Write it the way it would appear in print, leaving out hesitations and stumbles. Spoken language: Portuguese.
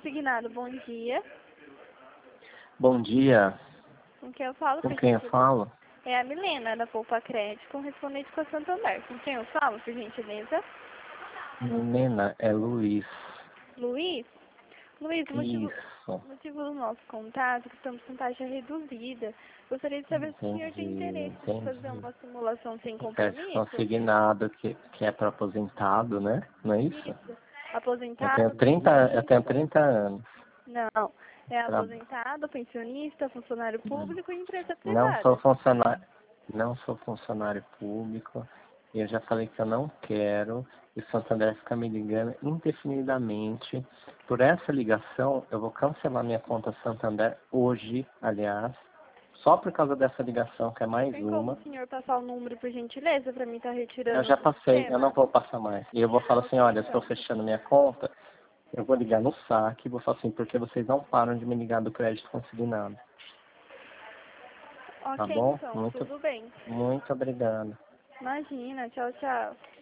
Consignado, bom dia. Bom dia. Com quem eu falo? Com quem eu falo? É a Milena, da Poupa Crédito, correspondente com a Santander. Com quem eu falo, por gentileza? Milena, é Luiz. Luiz? Luiz, Isso. o motivo do nosso contato é que estamos com taxa reduzida. Gostaria de saber se o senhor tem interesse em fazer uma simulação sem Crédito compromisso. consignado que é para aposentado, né? Não é isso? Isso. Aposentado? Eu tenho 30 anos. Não. É aposentado, pensionista, funcionário público e empresa Não privada. sou funcionário, não sou funcionário público. Eu já falei que eu não quero. E o Santander fica me ligando indefinidamente. Por essa ligação, eu vou cancelar minha conta Santander hoje, aliás. Só por causa dessa ligação, que é mais Tem como uma. o senhor passar o número, por gentileza, para mim estar retirando Eu já do passei, eu sistema? não vou passar mais. E eu vou falar assim, olha, eu estou fechando minha conta. Eu vou ligar no saque e vou falar assim, porque vocês não param de me ligar do crédito consignado. Tá Ok, bom? então, tudo bem. Muito obrigado. Imagina, tchau, tchau.